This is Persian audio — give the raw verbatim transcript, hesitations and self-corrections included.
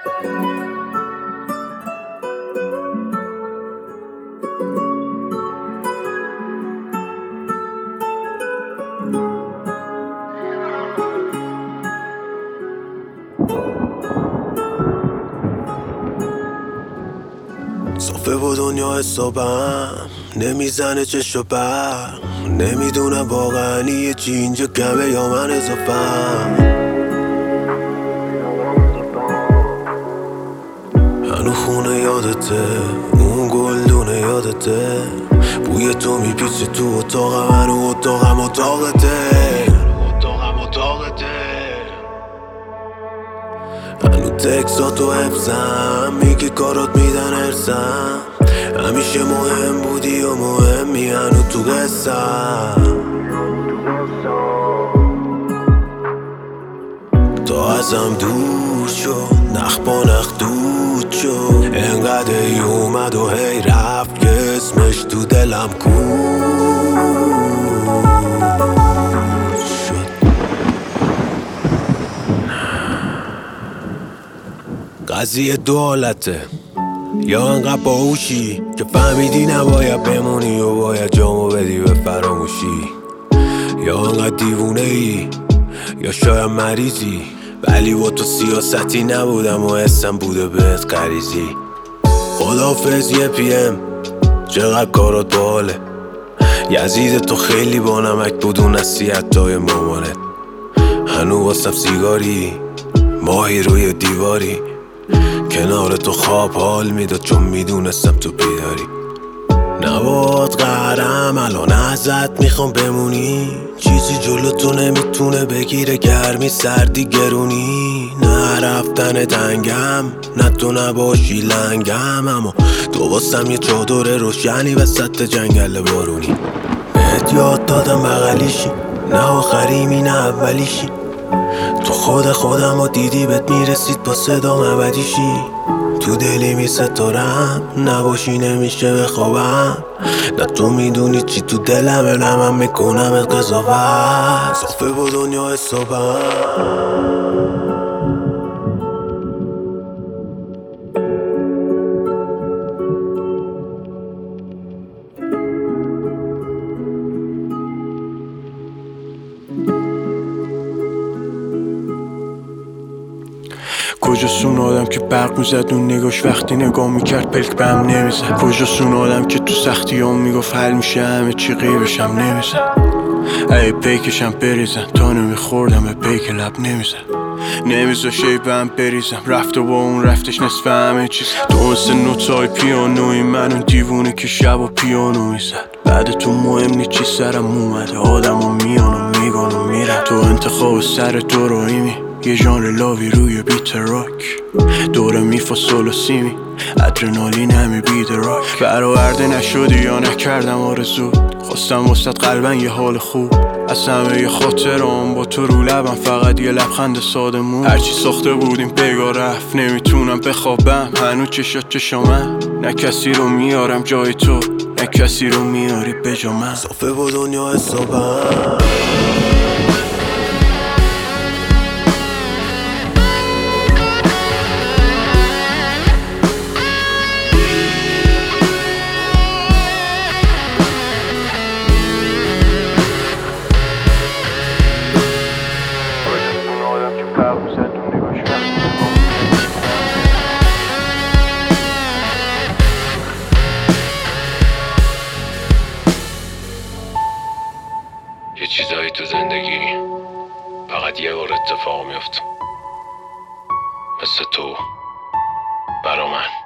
صافه با دنیا حسابم نمیزنه چشم و برق. نمیدونم واقعا یه چی اینجا کمه یا من اضافم. هنو خونه یادته، اون گلدونه یادته، بوی تو میپیچه تو اتاقم، هنو اتاقم اتاقته، هنو تکساتو حفظم، میگه کارات میدن ارسم. همیشه مهم بودی و مهمی هنو تو قصم. تا ازم دور شد، نخ با نخ دود شد، انقدر ای اومد و هی رفت که اسمش تو دلم کود شد. قضیه دو حالته، یا انقدر باهوشی که فهمیدی نباید بمونی و باید جامو بدی به فراموشی، یا انقدر دیوونه ای یا شاید مریضی، ولی با تو سیاستی نبودم و حسم بوده بهت غریزی. خدافظ یه پی ام، چقدر کارات باله، یزید تو خیلی با نمک بود اون نصیحتای مامانت. هنو واسم سیگاری، ماهی روی دیواری، کنار تو خواب حال میداد چون میدونستم تو بیداری. نباد قهرم الان ازت میخوام بمونی، چیزی جلو تو نمیتونه بگیره، گرمی سردی گرونی. نه رفتن تنگم، نه تو نباشی لنگم، اما تو واسم یه چادر روشنی وسط جنگل بارونی. بهت یاد دادم بغلیشی، نه آخریمی نه اولیشی، تو خود خودم و دیدی بهت میرسید با صدام ابدیشی. تو دلی می ستارم، نباشی نمیشه بخوابم، نه تو میدونی چی تو دلمه، نه من میکنم قضاوت. صافه با دنیا حسابم. کجاست اون آدم که برق میزد اون نگاش وقتی نگاه میکرد پلک بهم نمیزد؟ کجاست اون آدم که تو سختی هم میگفت حل میشه همه چی غیبشم نمیزد؟ ای پیکشم بریزن تا نمیخوردم به پیک لب نمیزد، نمیزاش ای بهم بریزم، رفت و با اون رفتش نصف همه چیز. تو اون سه نوتای پیانوی من اون دیوونه که شب و پیانو میزد. بعد تو مهم نی چی سرم اومده، آدم و میان و میگان و میرن. تو انتخاب سر تو رویمی، یه ژانر لاوی روی بیت راک، دوره میفا سولو سیمی، ادرنالین همی بید راک. برآورده نشدی یا نکردم آرزو، خواستم وسط قلبن یه حال خوب، از همه یه خاطرام با تو رو لبم فقط یه لبخند سادمون. هرچی ساخته بودیم بگاه رفت، نمیتونم بخوابم هنو چشات چشامم، نه کسی رو میارم جای تو نه کسی رو میاری به جا من. صافه با دنیا حسابم. یه چیزایی تو زندگی فقط یه بار اتفاق میفته، مثل تو برا من.